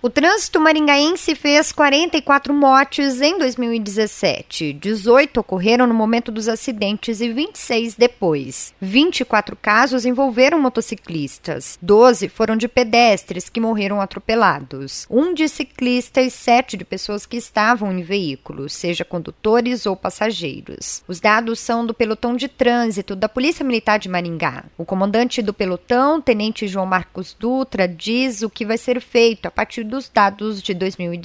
O trânsito maringaense fez 44 mortes em 2017. 18 ocorreram no momento dos acidentes e 26 depois. 24 casos envolveram motociclistas. 12 foram de pedestres que morreram atropelados. 1 de ciclista e 7 de pessoas que estavam em veículos, seja condutores ou passageiros. Os dados são do pelotão de trânsito da Polícia Militar de Maringá. O comandante do pelotão, Tenente João Marcos Dutra, diz o que vai ser feito a partir dos dados de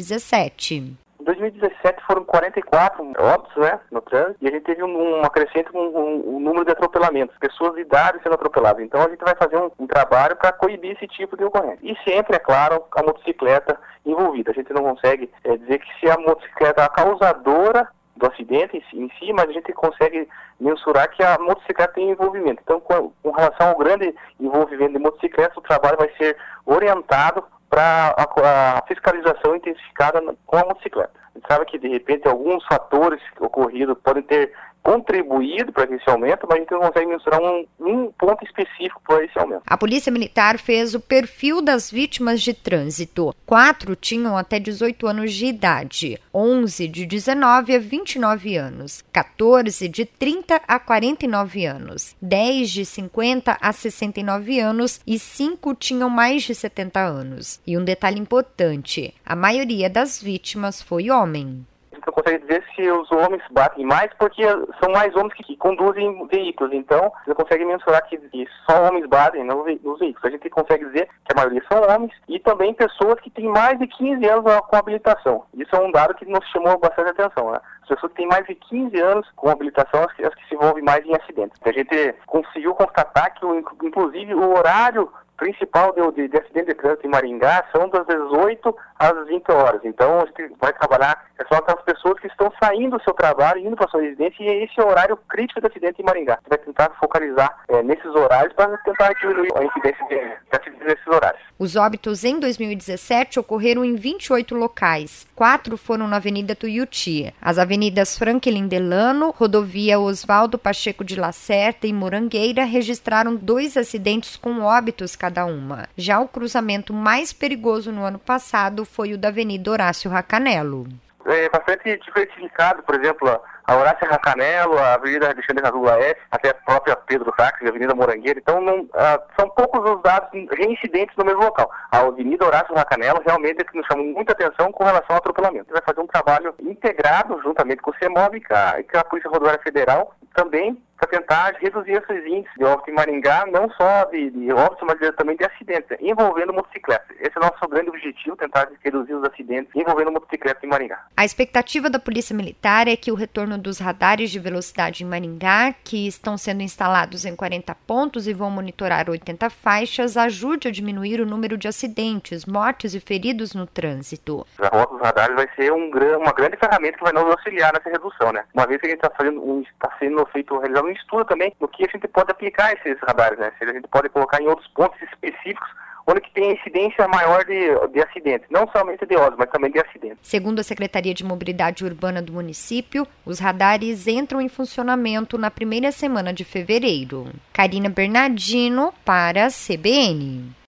2017. Em 2017 foram 44 óbitos, no trânsito, e a gente teve um acrescente no número de atropelamentos, pessoas de idade sendo atropeladas. Então a gente vai fazer um trabalho para coibir esse tipo de ocorrência. E sempre, é claro, a motocicleta envolvida. A gente não consegue dizer que se a motocicleta é a causadora do acidente em si, mas a gente consegue mensurar que a motocicleta tem envolvimento. Então, com relação ao grande envolvimento de motocicletas, o trabalho vai ser orientado para a fiscalização intensificada com a motocicleta. A gente sabe que, de repente, alguns fatores ocorridos podem ter contribuído para esse aumento, mas a gente não consegue mensurar um ponto específico para esse aumento. A Polícia Militar fez o perfil das vítimas de trânsito. 4 tinham até 18 anos de idade, 11 de 19 a 29 anos, 14 de 30 a 49 anos, 10 de 50 a 69 anos e 5 tinham mais de 70 anos. E um detalhe importante, a maioria das vítimas foi homem. Não consegue dizer se os homens batem mais, porque são mais homens que conduzem veículos. Então, você consegue mensurar que só homens batem nos veículos. A gente consegue dizer que a maioria são homens e também pessoas que têm mais de 15 anos com habilitação. Isso é um dado que nos chamou bastante atenção. As pessoas que têm mais de 15 anos com habilitação são as que se envolvem mais em acidentes. A gente conseguiu constatar que, inclusive, o horário principal de acidente de trânsito em Maringá são das 18 às 20 horas. Então, a gente vai trabalhar só aquelas pessoas que estão saindo do seu trabalho, indo para a sua residência, e esse é o horário crítico de acidente em Maringá. A gente vai tentar focalizar nesses horários para tentar diminuir a incidência de acidentes nesses horários. Os óbitos em 2017 ocorreram em 28 locais. 4 foram na Avenida Tuiuti. As avenidas Franklin Delano, Rodovia Oswaldo Pacheco de Lacerda e Morangueira registraram 2 acidentes com óbitos cada uma. Já o cruzamento mais perigoso no ano passado foi o da Avenida Horácio Racanello. É bastante diversificado, por exemplo, a Horácio Racanello, a Avenida Alexandre Radula F, até a própria Pedro Táxi, a Avenida Morangueira. Então, são poucos os dados reincidentes no mesmo local. A Avenida Horácio Racanello realmente é que nos chamou muita atenção com relação ao atropelamento. A gente vai fazer um trabalho integrado juntamente com o CEMOB e com a Polícia Rodoviária Federal também para tentar reduzir esses índices de óbito em Maringá, não só de óbitos, mas também de acidentes, envolvendo motocicletas. Esse é o nosso grande objetivo, tentar reduzir os acidentes envolvendo motocicletas em Maringá. A expectativa da Polícia Militar é que o retorno dos radares de velocidade em Maringá, que estão sendo instalados em 40 pontos e vão monitorar 80 faixas, ajude a diminuir o número de acidentes, mortes e feridos no trânsito. A rota dos radares vai ser uma grande ferramenta que vai nos auxiliar nessa redução, Uma vez que a gente está sendo realizando um estudo também no que a gente pode aplicar esses radares, Se a gente pode colocar em outros pontos específicos onde que tem incidência maior de acidentes, não somente de óbitos, mas também de acidentes. Segundo a Secretaria de Mobilidade Urbana do município, os radares entram em funcionamento na primeira semana de fevereiro. Karina Bernardino para a CBN.